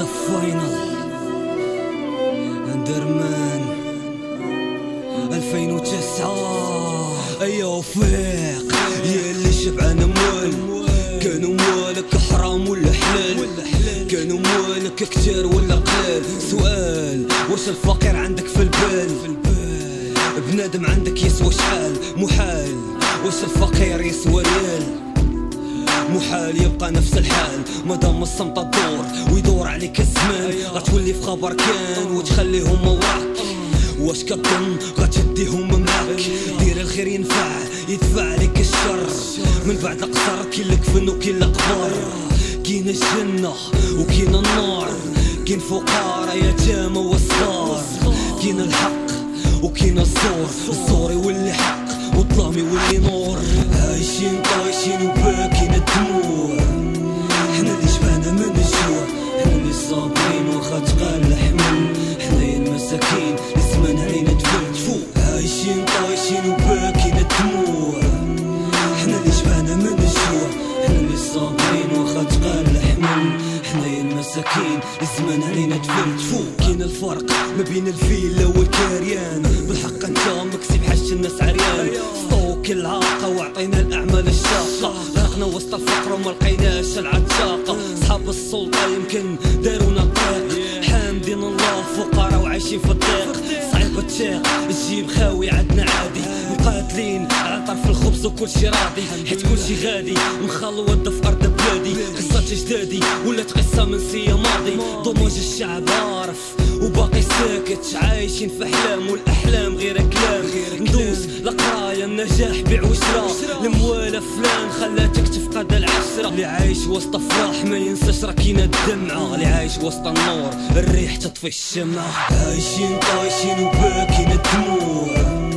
فاينل اندرمان 2009. ايا وفيق يا اللي شبعان اموال، كانوا موالك حرام ولا حلال؟ كانوا موالك كتير ولا قلال؟ سؤال، واش الفقير عندك في البال؟ بنادم عندك يسوى شحال؟ محال. واش الفقير يسوى ريال؟ محال يبقى نفس الحال مادام الصمت تدور ويدور عليك الزمان. غتولي في خبر كان وتخليهم وراك، واش كظن غتديهم معاك؟ دير الخير يدفع عليك الشر، من بعد القصر كاين الكفن وكاين القبر. كاين الجنة وكاين النار، كاين فقراء يتامى وصغار، كاين الحق وكاين الزور يولي حق والظلام يولي نور. عايشين طايشين وباكين الدموع، حنا اللي شبعنا من الجوع، حنا اللي صابرين واخا تقال الحمل، حنايا المساكين الزمان علينا تفلتفو. عايشين طايشين وباكين الدموع، حنا اللي شبعنا من الجوع، حنا اللي صابرين واخا تقال الحمل، حنايا المساكين الزمان علينا تفلتفو. كاين الفرق ما بين الفيلا والكاريان، بالحق انت مكسب حاجة الناس عريان. ستوك العاقة وعطينا الاعمال الشاقة، غرقنا وسط الفقر وما لقيناش العتاقة. صحاب السلطة يمكن دارونا الطريق، حامدين الله فقراء وعايشين في الضيق. صعيب تشيق الجيب خاوي عندنا عادي، مقاتلين على طرف الخبز وكل شي راضي، حيت كل شي غادي مخلوط في ارض بلادي. قصة جدادي ولات قصة من سي ماضي، ضموج الشعب عارف وباقي ساكت، عايشين في احلام والاحلام غير كلام. ندوز القرايه النجاح بيع وشرا، الموالة فلان خلاتك تفقد العشرة. اللي عايش وسط افراح ما ينساش راكينا الدمعة، اللي عايش وسط النور الريح تطفي الشمعة. عايشين طايشين وباكين الدموع،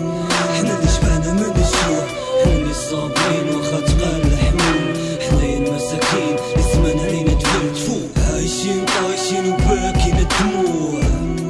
حنا اللي شبعنا من الجوع، حنا اللي صابرين واخا تقال الحمل، حنايا المساكين الزمان علينا تفلتفو. عايشين طايشين وباكين الدموع،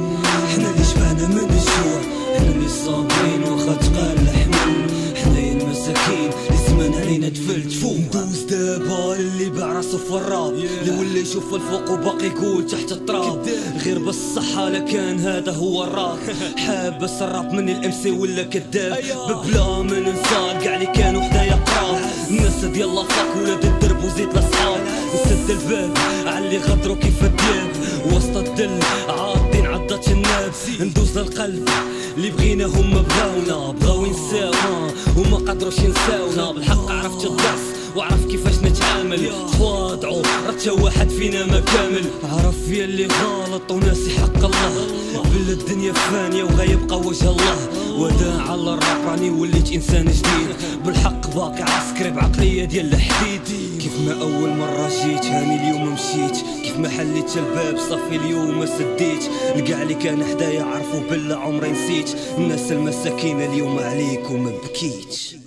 حنا اللي شبعنا من الجوع، حنا اللي صابرين واخا تقال الحمل، حنايا المساكين الزمان علينا تفلتفو. ندوز دابا اللي باع راسو في الراب، اللي ولا يشوف الفوق وباقي يقول تحت التراب. غير بالصحة لكان هذا هو الراب، حابس الراب من الامسي ولا كذاب. ببلا ما ننسى كاع اللي كانوا حدايا قراب، الناس ديال لافاك ولاد الدرب وزيد لاصحاب. نسد الباب على اللي غدروا كيف الدياب، وسط الدل عاطين عضات الناب. ندوز للقلب اللي بغيناهم ما بغاونا، بغاو ينساونا وما قدروش ينساونا. بالحق عرفت الدرس وعرف كيفاش نتعامل، تواضعوا راه واحد فينا ما كامل. عرف يلي غلط وناسي حق الله، بلا الدنيا فانية وغيبقى وجه الله. وداع على الراب راني وليت انسان جديد، بالحق باقي عسكري بعقلية ديال الحديد. كيف ما اول مرة جيت هاني اليوم مشيت، كيف ما حليت الباب صافي اليوم ما سديت. لقاع اللي كان حدايا عرفوا بلا عمري نسيت، الناس المساكين اليوم عليكم ما بكيتش.